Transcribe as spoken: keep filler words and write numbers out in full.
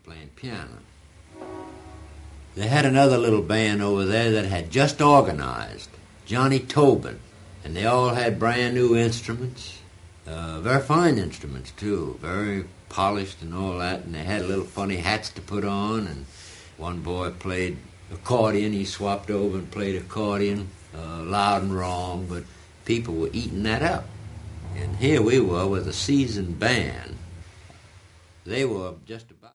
playing piano. They had another little band over there that had just organized, Johnny Tobin, and they all had brand new instruments, uh, very fine instruments too, very polished and all that, and they had little funny hats to put on, and one boy played accordion. He swapped over and played accordion, uh, loud and wrong, but people were eating that up. And here we were with a seasoned band. They were just